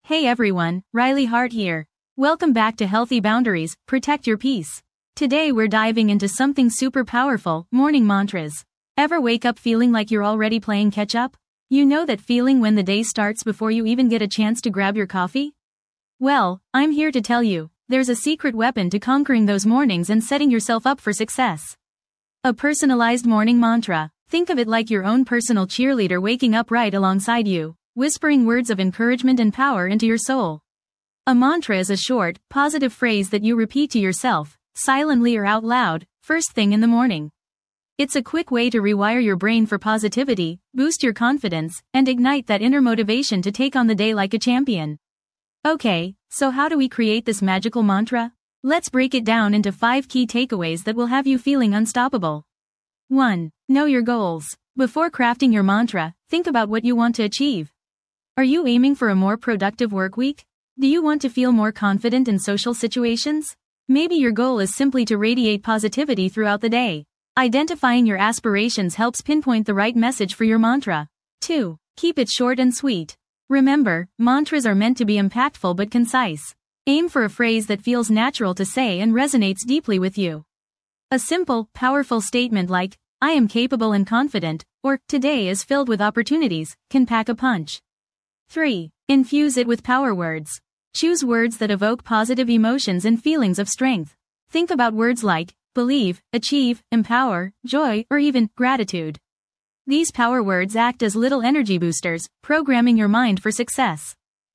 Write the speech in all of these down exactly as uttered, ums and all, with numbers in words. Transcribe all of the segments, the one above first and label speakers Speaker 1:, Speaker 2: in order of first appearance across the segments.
Speaker 1: Hey everyone, Riley Hart here. Welcome back to Healthy Boundaries, Protect Your Peace. Today we're diving into something super powerful, morning mantras. Ever wake up feeling like you're already playing catch up? You know that feeling when the day starts before you even get a chance to grab your coffee? Well, I'm here to tell you, there's a secret weapon to conquering those mornings and setting yourself up for success. A personalized morning mantra. Think of it like your own personal cheerleader waking up right alongside you, whispering words of encouragement and power into your soul. A mantra is a short, positive phrase that you repeat to yourself, silently or out loud, first thing in the morning. It's a quick way to rewire your brain for positivity, boost your confidence, and ignite that inner motivation to take on the day like a champion. Okay, so how do we create this magical mantra? Let's break it down into five key takeaways that will have you feeling unstoppable. one. Know your goals. Before crafting your mantra, think about what you want to achieve. Are you aiming for a more productive work week? Do you want to feel more confident in social situations? Maybe your goal is simply to radiate positivity throughout the day. Identifying your aspirations helps pinpoint the right message for your mantra. two. Keep it short and sweet. Remember, mantras are meant to be impactful but concise. Aim for a phrase that feels natural to say and resonates deeply with you. A simple, powerful statement like, I am capable and confident, or, today is filled with opportunities, can pack a punch. three. Infuse it with power words. Choose words that evoke positive emotions and feelings of strength. Think about words like, believe, achieve, empower, joy, or even, gratitude. These power words act as little energy boosters, programming your mind for success.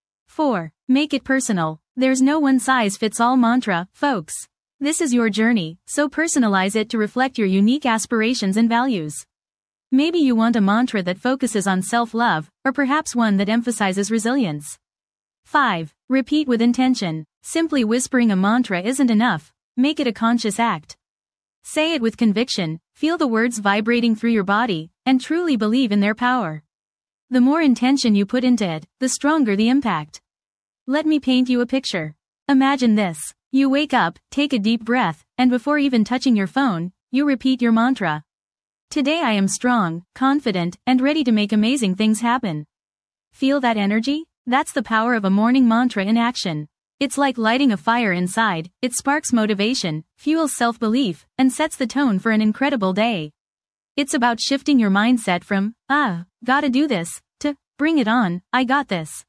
Speaker 1: four. Make it personal. There's no one-size-fits-all mantra, folks. This is your journey, so personalize it to reflect your unique aspirations and values. Maybe you want a mantra that focuses on self-love, or perhaps one that emphasizes resilience. five. Repeat with intention. Simply whispering a mantra isn't enough. Make it a conscious act. Say it with conviction, feel the words vibrating through your body, and truly believe in their power. The more intention you put into it, the stronger the impact. Let me paint you a picture. Imagine this. You wake up, take a deep breath, and before even touching your phone, you repeat your mantra. Today I am strong, confident, and ready to make amazing things happen. Feel that energy? That's the power of a morning mantra in action. It's like lighting a fire inside. It sparks motivation, fuels self-belief, and sets the tone for an incredible day. It's about shifting your mindset from, ah, gotta do this, to, bring it on, I got this.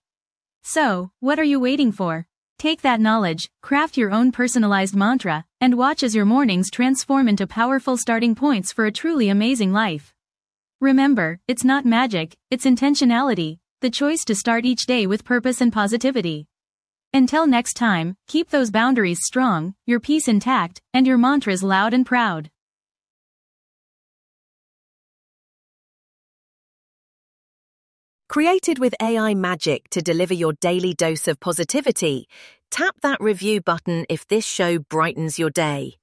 Speaker 1: So, what are you waiting for? Take that knowledge, craft your own personalized mantra, and watch as your mornings transform into powerful starting points for a truly amazing life. Remember, it's not magic, it's intentionality, the choice to start each day with purpose and positivity. Until next time, keep those boundaries strong, your peace intact, and your mantras loud and proud.
Speaker 2: Created with A I magic to deliver your daily dose of positivity, tap that review button if this show brightens your day.